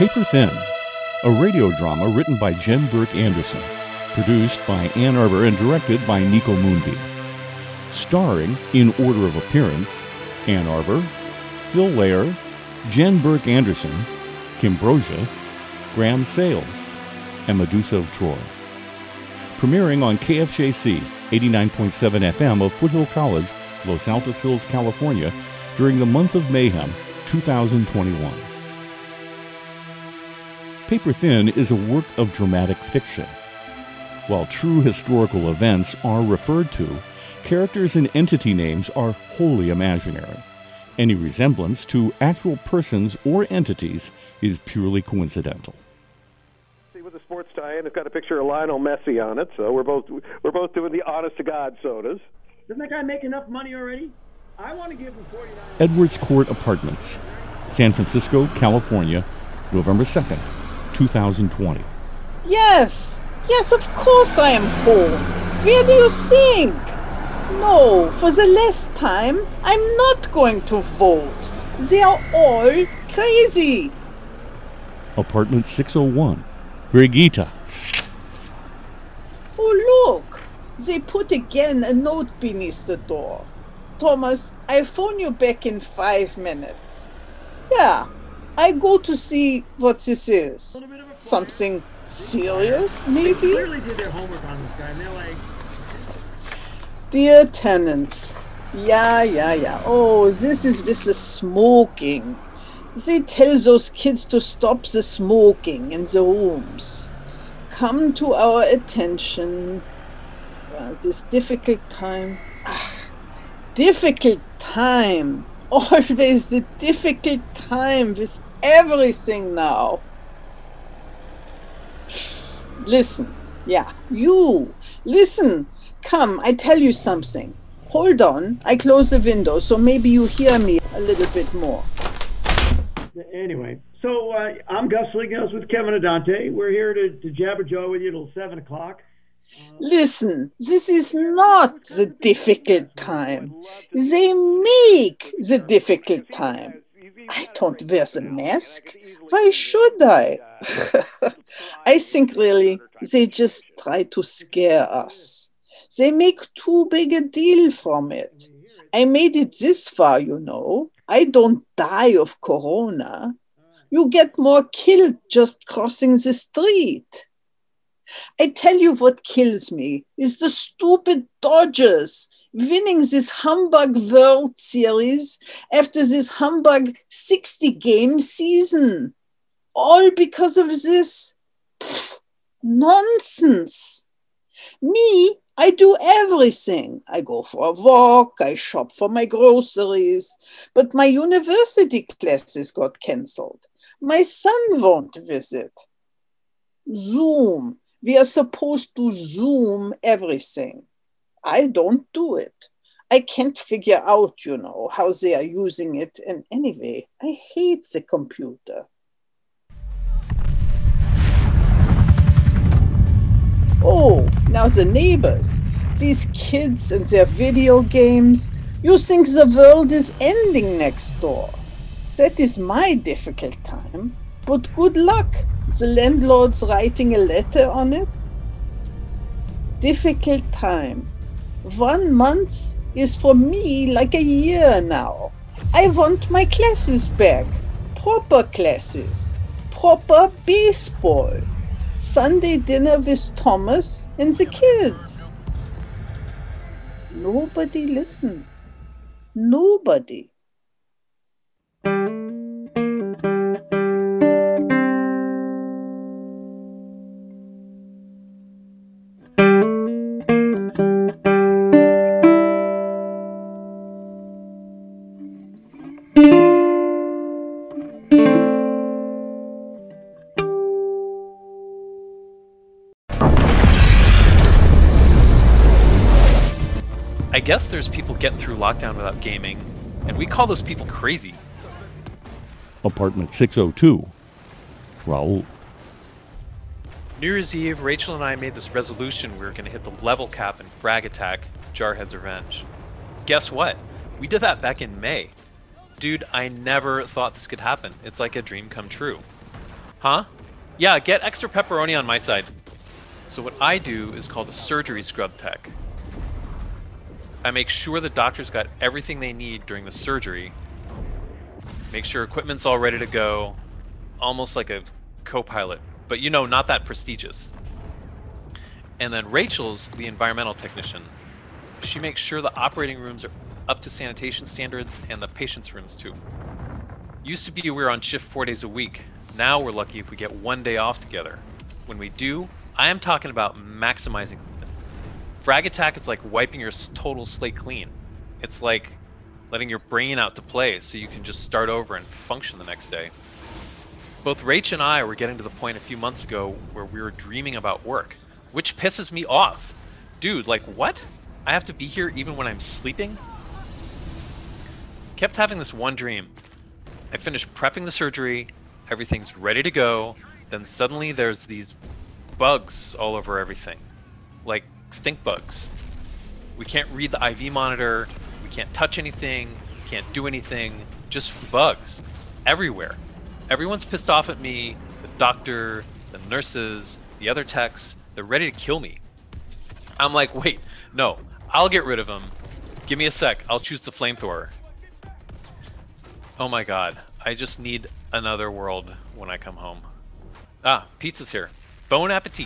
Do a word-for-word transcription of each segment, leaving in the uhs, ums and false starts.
Paper Thin, a radio drama written by Jen Burke Anderson, produced by Ann Arbor and directed by Nico Moonby. Starring, in order of appearance, Ann Arbor, Phil Lair, Jen Burke Anderson, Kim Brosia, Graham Sales, and Medusa of Troy. Premiering on K F J C eighty-nine point seven F M of Foothill College, Los Altos Hills, California, during the month of Mayhem, two thousand twenty-one. Paper Thin is a work of dramatic fiction. While true historical events are referred to, characters and entity names are wholly imaginary. Any resemblance to actual persons or entities is purely coincidental. With the sports tie-in, it's got a picture of Lionel Messi on it, so we're both we're both doing the honest-to-God sodas. Doesn't that guy make enough money already? I want to give him forty-nine. Edwards Court Apartments, San Francisco, California, November second, two thousand twenty. Yes, yes, of course I am poor. Where do you think? No, for the last time, I'm not going to vote. They are all crazy. Apartment six oh one, Brigitte. Oh, look, they put again a note beneath the door. Thomas, I phone you back in five minutes. Yeah, I go to see what this is. Something serious, maybe? They clearly did their homework on this guy, and they're like... Dear tenants, yeah, yeah, yeah. Oh, this is with the smoking. They tell those kids to stop the smoking in the rooms. Come to our attention. Uh, this difficult time. Ah, difficult time. Always the difficult time with everything now. Listen. Yeah, you. Listen. Come, I tell you something. Hold on. I close the window so maybe you hear me a little bit more. Anyway, so uh, I'm Gus Lignos with Kevin Adante. We're here to, to jabber jaw with you till seven o'clock. Uh, Listen, this is not the difficult time. They make the difficult time. I don't wear the mask. Why should I? I think really they just try to scare us. They make too big a deal from it. I made it this far, you know. I don't die of corona. You get more killed just crossing the street. I tell you what kills me is the stupid Dodgers winning this humbug World Series after this humbug sixty-game season. All because of this pff, nonsense. Me, I do everything. I go for a walk, I shop for my groceries, but my university classes got cancelled. My son won't visit. Zoom. We are supposed to Zoom everything. I don't do it. I can't figure out, you know, how they are using it. And anyway, I hate the computer. Oh, now the neighbors, these kids and their video games. You think the world is ending next door. That is my difficult time. But good luck, the landlord's writing a letter on it. Difficult time. One month is for me like a year now. I want my classes back. Proper classes. Proper baseball. Sunday dinner with Thomas and the kids. Nobody listens. Nobody. I guess there's people getting through lockdown without gaming, and we call those people crazy. Apartment six oh two, Raul. New Year's Eve, Rachel and I made this resolution we were going to hit the level cap in Frag Attack, Jarhead's Revenge. Guess what? We did that back in May. Dude, I never thought this could happen. It's like a dream come true. Huh? Yeah, get extra pepperoni on my side. So what I do is called a surgery scrub tech. I make sure the doctors got everything they need during the surgery. Make sure equipment's all ready to go. Almost like a co-pilot, but you know, not that prestigious. And then Rachel's the environmental technician. She makes sure the operating rooms are up to sanitation standards and the patient's rooms too. Used to be we were on shift four days a week. Now we're lucky if we get one day off together. When we do, I am talking about maximizing it. Frag Attack is like wiping your total slate clean. It's like letting your brain out to play so you can just start over and function the next day. Both Rach and I were getting to the point a few months ago where we were dreaming about work, which pisses me off. Dude, like what? I have to be here even when I'm sleeping? Kept having this one dream. I finished prepping the surgery, everything's ready to go, then suddenly there's these bugs all over everything. Like stink bugs. We can't read the I V monitor, we can't touch anything, can't do anything, just bugs. Everywhere. Everyone's pissed off at me, the doctor, the nurses, the other techs, they're ready to kill me. I'm like, wait, no, I'll get rid of them. Give me a sec, I'll choose the flamethrower. Oh my god, I just need another world when I come home. Ah, pizza's here. Bon appetit.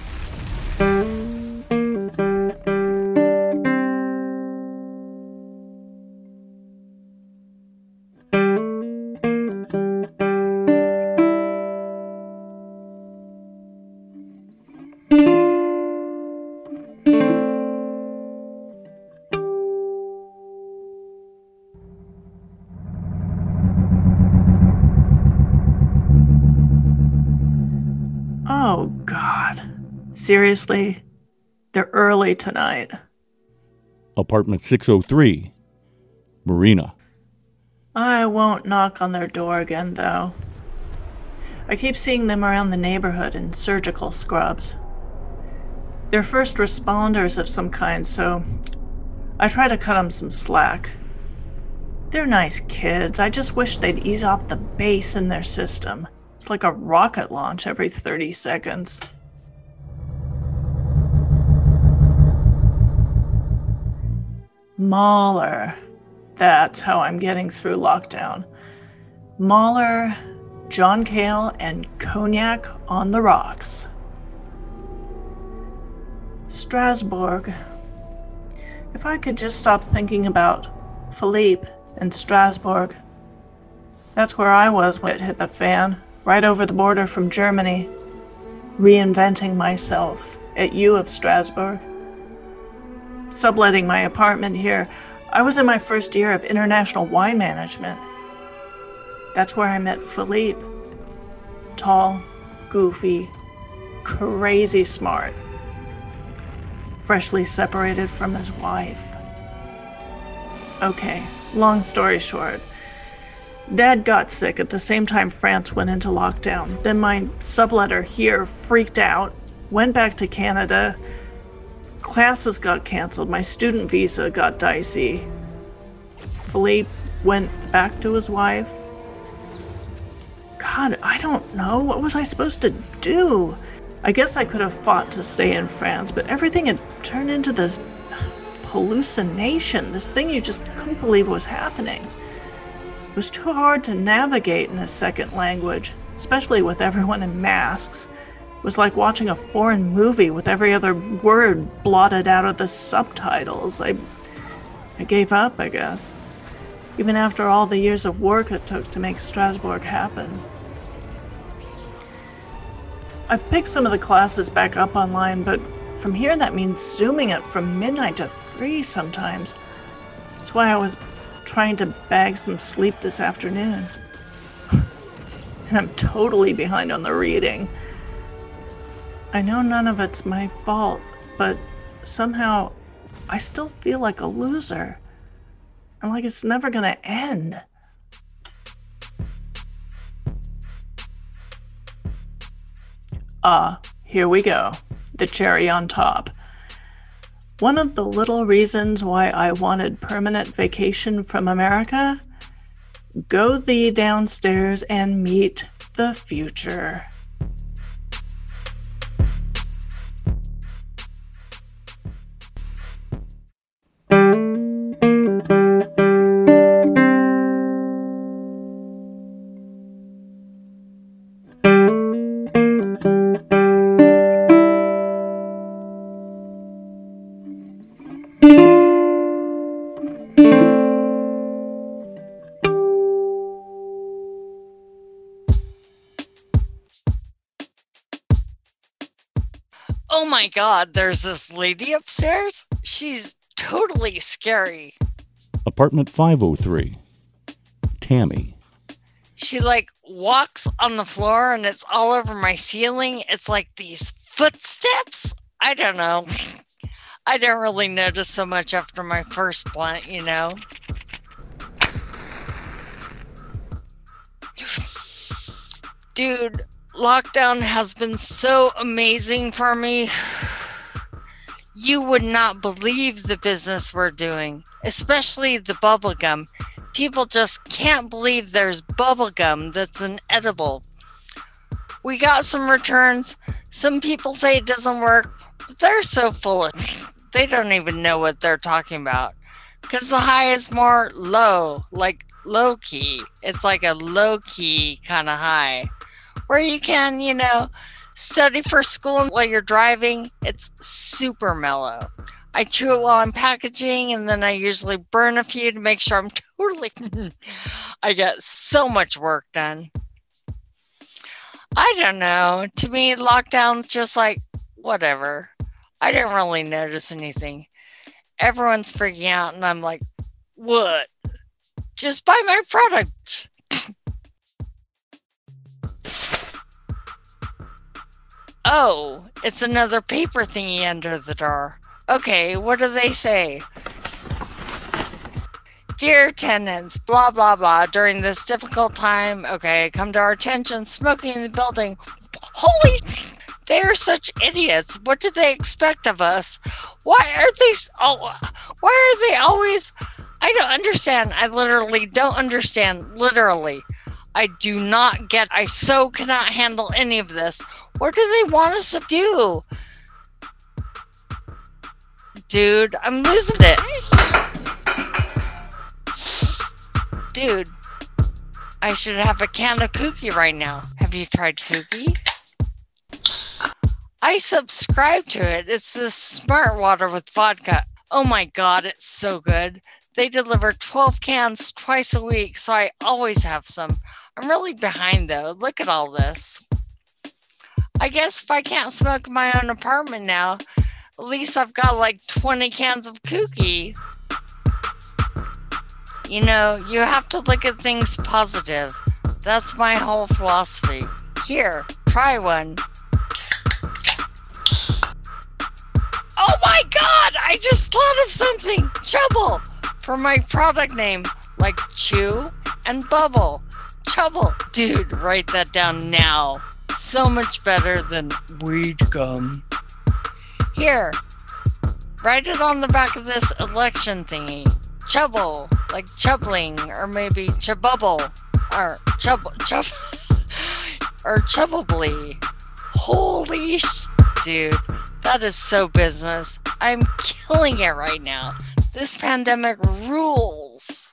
Oh, God. Seriously? They're early tonight. Apartment six oh three, Marina. I won't knock on their door again, though. I keep seeing them around the neighborhood in surgical scrubs. They're first responders of some kind, so I try to cut them some slack. They're nice kids. I just wish they'd ease off the bass in their system. It's like a rocket launch every thirty seconds. Mahler. That's how I'm getting through lockdown. Mahler, John Cale, and cognac on the rocks. Strasbourg. If I could just stop thinking about Philippe and Strasbourg. That's where I was when it hit the fan. Right over the border from Germany, reinventing myself at U of Strasbourg. Subletting my apartment here, I was in my first year of international wine management. That's where I met Philippe. Tall, goofy, crazy smart. Freshly separated from his wife. Okay, long story short. Dad got sick at the same time France went into lockdown. Then my subletter here freaked out, went back to Canada. Classes got canceled. My student visa got dicey. Philippe went back to his wife. God, I don't know. What was I supposed to do? I guess I could have fought to stay in France, but everything had turned into this hallucination, this thing you just couldn't believe was happening. It was too hard to navigate in a second language, especially with everyone in masks. It was like watching a foreign movie with every other word blotted out of the subtitles. I, I gave up, I guess. Even after all the years of work it took to make Strasbourg happen. I've picked some of the classes back up online, but from here that means zooming it from midnight to three sometimes. That's why I was trying to bag some sleep this afternoon. And I'm totally behind on the reading. I know none of it's my fault, but somehow I still feel like a loser. And like it's never gonna end. Ah, uh, here we go. The cherry on top. One of the little reasons why I wanted permanent vacation from America? Go thee downstairs and meet the future. Oh my God, there's this lady upstairs. She's totally scary. Apartment five oh three. Tammy. She like walks on the floor and it's all over my ceiling. It's like these footsteps. I don't know. I didn't really notice so much after my first blunt, you know. Dude, lockdown has been so amazing for me. You would not believe the business we're doing, especially the bubble gum. People just can't believe there's bubble gum that's an edible. We got some returns. Some people say it doesn't work, but they're so full of they don't even know what they're talking about. Because the high is more low, like low key. It's like a low key kind of high. Where you can, you know, study for school while you're driving. It's super mellow. I chew it while I'm packaging, and then I usually burn a few to make sure I'm totally... I get so much work done. I don't know. To me, lockdown's just like, whatever. I didn't really notice anything. Everyone's freaking out, and I'm like, what? Just buy my product. Oh, it's another paper thingy under the door. Okay, what do they say? Dear tenants, blah, blah, blah, during this difficult time, okay, come to our attention, smoking in the building. Holy, they are such idiots. What do they expect of us? Why are they, oh, why are they always, I don't understand. I literally don't understand, literally. I do not get, I so cannot handle any of this. What do they want us to do? Dude, I'm losing it. Dude, I should have a can of Kooky right now. Have you tried Kooky? I subscribe to it. It's this smart water with vodka. Oh my God, it's so good. They deliver twelve cans twice a week, so I always have some. I'm really behind though. Look at all this. I guess if I can't smoke in my own apartment now, at least I've got like twenty cans of Kooky. You know, you have to look at things positive. That's my whole philosophy. Here, try one. Oh my God! I just thought of something! Trouble! For my product name, like chew and bubble. Trouble. Dude, write that down now. So much better than weed gum. Here, write it on the back of this election thingy. Chubble, like chubbling, or maybe chububble, or chub, chub, or chubbably. Holy sh, dude, that is so business. I'm killing it right now. This pandemic rules.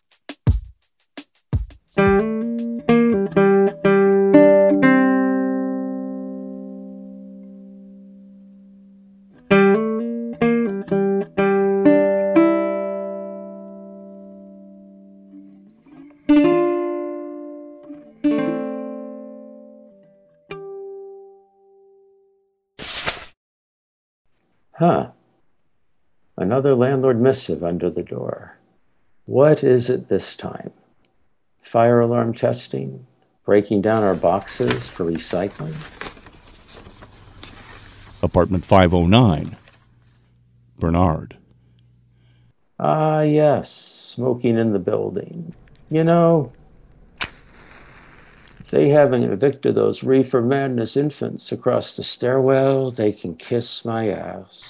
Huh. Another landlord missive under the door. What is it this time? Fire alarm testing? Breaking down our boxes for recycling? Apartment five oh nine. Bernard. Ah, yes. Smoking in the building. You know, if they haven't evicted those reefer madness infants across the stairwell, they can kiss my ass.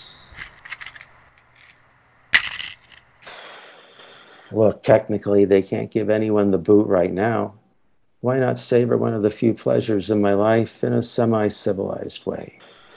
Look, technically, they can't give anyone the boot right now. Why not savor one of the few pleasures in my life in a semi-civilized way?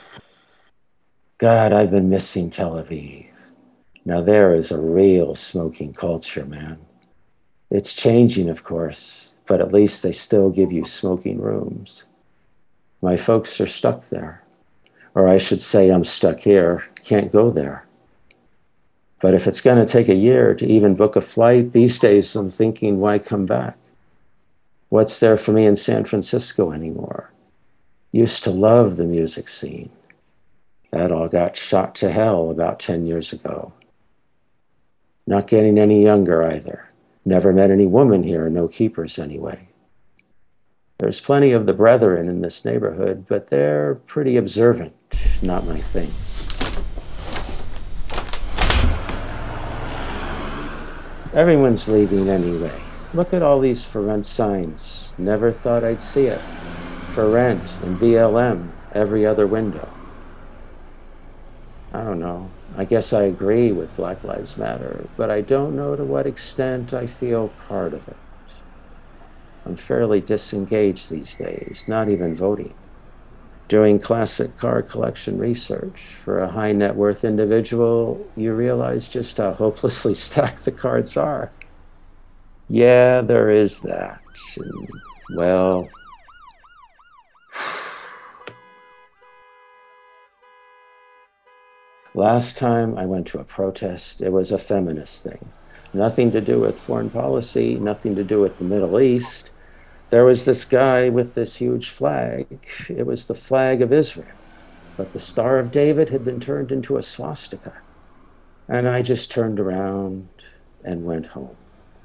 God, I've been missing Tel Aviv. Now there is a real smoking culture, man. It's changing, of course, but at least they still give you smoking rooms. My folks are stuck there. Or I should say I'm stuck here, can't go there. But if it's going to take a year to even book a flight, these days I'm thinking, why come back? What's there for me in San Francisco anymore? Used to love the music scene. That all got shot to hell about ten years ago. Not getting any younger either. Never met any woman here, no keepers anyway. There's plenty of the brethren in this neighborhood, but they're pretty observant, not my thing. Everyone's leaving anyway. Look at all these for rent signs. Never thought I'd see it. For rent and B L M, every other window. I don't know. I guess I agree with Black Lives Matter, but I don't know to what extent I feel part of it. I'm fairly disengaged these days, not even voting. Doing classic car collection research. For a high net worth individual, you realize just how hopelessly stacked the cards are. Yeah, there is that. And, well, last time I went to a protest, it was a feminist thing. Nothing to do with foreign policy, nothing to do with the Middle East. There was this guy with this huge flag. It was the flag of Israel, but the Star of David had been turned into a swastika. And I just turned around and went home.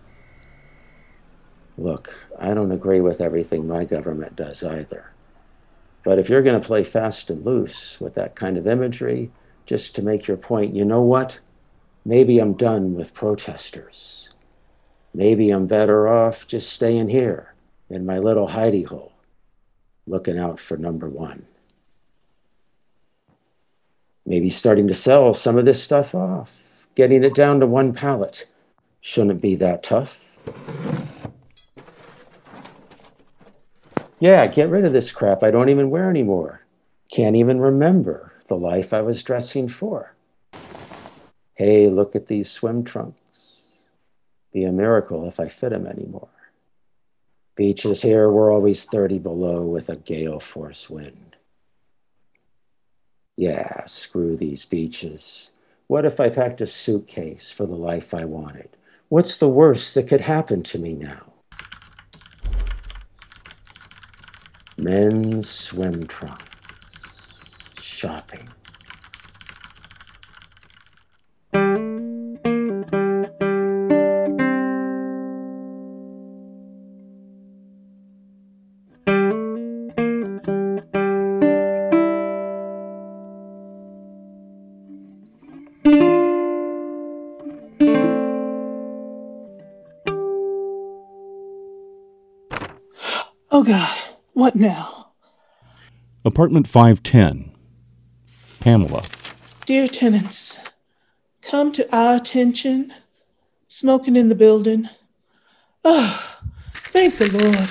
Look, I don't agree with everything my government does either. But if you're going to play fast and loose with that kind of imagery, just to make your point, you know what? Maybe I'm done with protesters. Maybe I'm better off just staying here in my little hidey hole, looking out for number one. Maybe starting to sell some of this stuff off, getting it down to one pallet. Shouldn't it be that tough? Yeah, get rid of this crap I don't even wear anymore. Can't even remember the life I was dressing for. Hey, look at these swim trunks. Be a miracle if I fit them anymore. Beaches here were always thirty below with a gale force wind. Yeah, screw these beaches. What if I packed a suitcase for the life I wanted? What's the worst that could happen to me now? Men's swim trunks. Shopping. Oh God, what now? Apartment five ten. Pamela. Dear tenants, come to our attention. Smoking in the building. Oh, thank the Lord.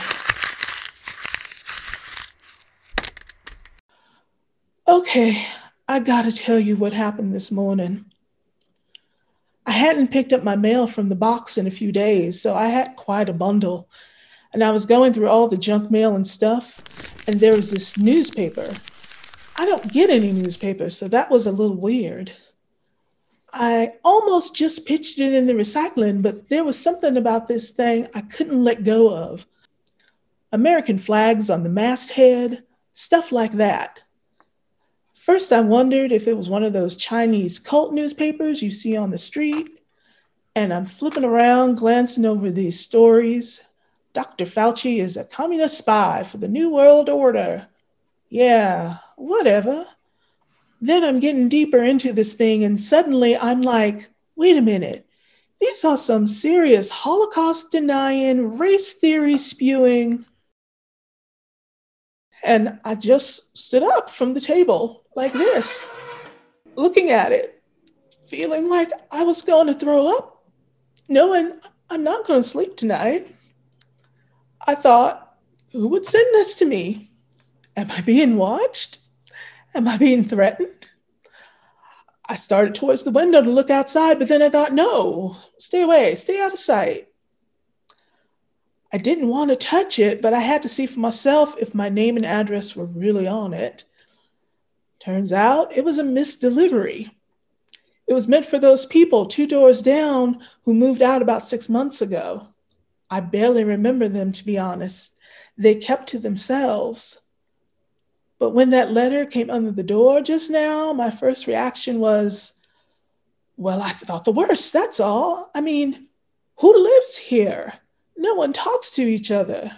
Okay, I gotta tell you what happened this morning. I hadn't picked up my mail from the box in a few days, so I had quite a bundle. And I was going through all the junk mail and stuff, and there was this newspaper. I don't get any newspapers, so that was a little weird. I almost just pitched it in the recycling, but there was something about this thing I couldn't let go of. American flags on the masthead, stuff like that. First, I wondered if it was one of those Chinese cult newspapers you see on the street, and I'm flipping around, glancing over these stories. Doctor Fauci is a communist spy for the New World Order. Yeah, whatever. Then I'm getting deeper into this thing, and suddenly I'm like, wait a minute. These are some serious Holocaust-denying, race theory spewing. And I just stood up from the table like this, looking at it, feeling like I was going to throw up, knowing I'm not going to sleep tonight. I thought, who would send this to me? Am I being watched? Am I being threatened? I started towards the window to look outside, but then I thought, no, stay away, stay out of sight. I didn't want to touch it, but I had to see for myself if my name and address were really on it. Turns out it was a misdelivery. It was meant for those people two doors down who moved out about six months ago. I barely remember them, to be honest. They kept to themselves. But when that letter came under the door just now, my first reaction was, well, I thought the worst, that's all. I mean, who lives here? No one talks to each other.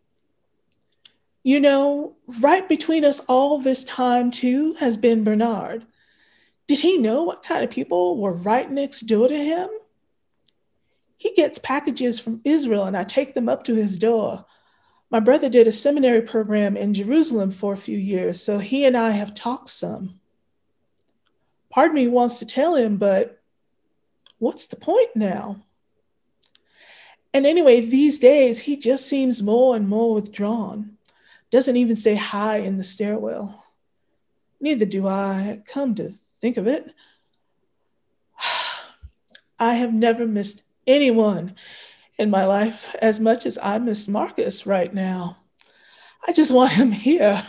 You know, right between us all this time, too, has been Bernard. Did he know what kind of people were right next door to him? He gets packages from Israel, and I take them up to his door. My brother did a seminary program in Jerusalem for a few years, so he and I have talked some. Part of me wants to tell him, but what's the point now? And anyway, these days, he just seems more and more withdrawn. Doesn't even say hi in the stairwell. Neither do I, come to think of it. I have never missed anyone in my life as much as I miss Marcus right now. I just want him here.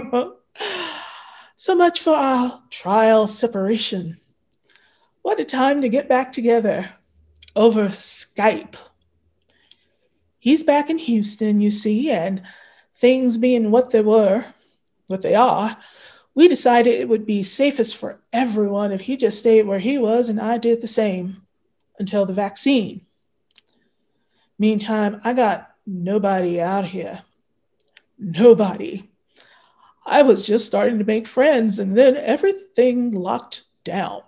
So much for our trial separation. What a time to get back together over Skype. He's back in Houston, you see, and things being what they were, what they are, we decided it would be safest for everyone if he just stayed where he was and I did the same until the vaccine. Meantime, I got nobody out here. Nobody. I was just starting to make friends, and then everything locked down.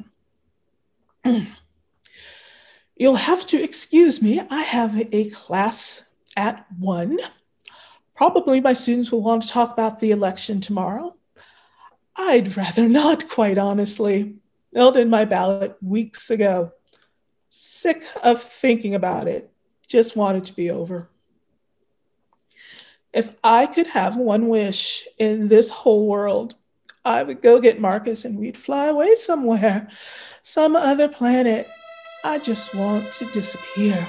You'll have to excuse me. I have a class at one. Probably my students will want to talk about the election tomorrow. I'd rather not, quite honestly. Mailed in my ballot weeks ago. Sick of thinking about it. Just want it to be over. If I could have one wish in this whole world, I would go get Marcus and we'd fly away somewhere, some other planet. I just want to disappear.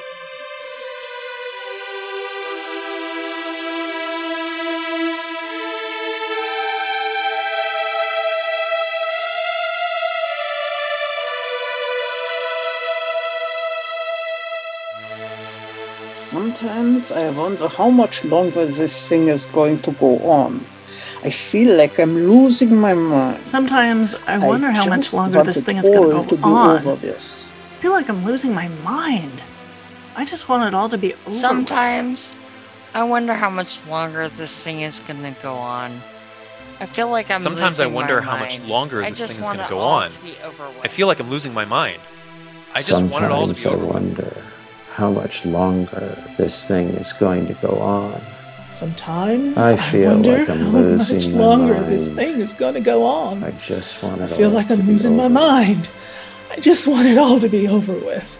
Sometimes I wonder how much longer this thing is going to go on. I feel like I'm losing my mind. Sometimes I wonder I how much just longer this thing is going to go to on. over this. I feel like I'm losing my mind. I just want it all to be over. Sometimes I wonder how much longer this thing is going to go on. I feel like I'm Sometimes I losing wonder my how mind. much longer I this just thing is want going to it go all on. to be over with. I feel like I'm losing my mind. I just want it all to be Sometimes over I with. wonder how much longer this thing is going to go on. Sometimes I I, feel wonder like I'm how losing much my longer this mind. thing is going to go on. I just want I it feel all like to I'm be losing my over. mind. I just want it all to be over with.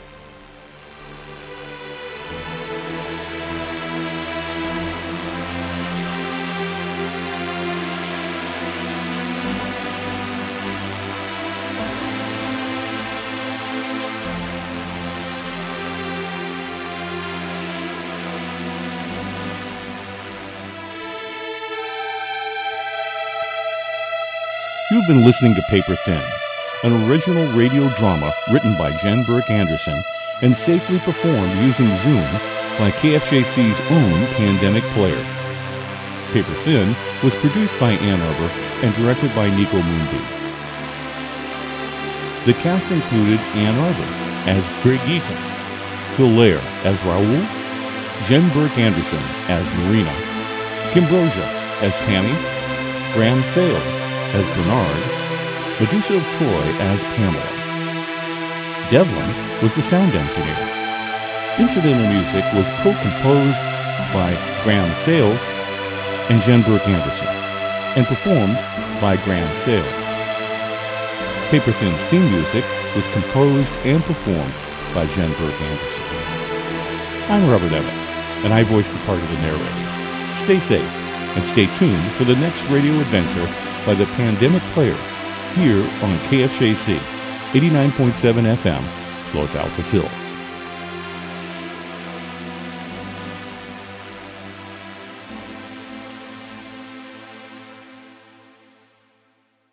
You've been listening to Paper Thin, an original radio drama written by Jen Burke Anderson and safely performed using Zoom by K F J C's own pandemic players. Paper Thin was produced by Ann Arbor and directed by Nico Moonby. The cast included Ann Arbor as Brigitte, Phil Lair as Raoul, Jen Burke Anderson as Marina, Kimbrosia as Tammy, Graham Sales as Bernard, Medusa of Troy as Pamela. Devlin was the sound engineer. Incidental music was co-composed by Graham Sales and Jen Burke Anderson, and performed by Graham Sales. Paper Thin's theme music was composed and performed by Jen Burke Anderson. I'm Robert Emmett, and I voice the part of the narrator. Stay safe, and stay tuned for the next radio adventure by the Pandemic Players here on K F J C eighty-nine point seven F M, Los Altos Hills.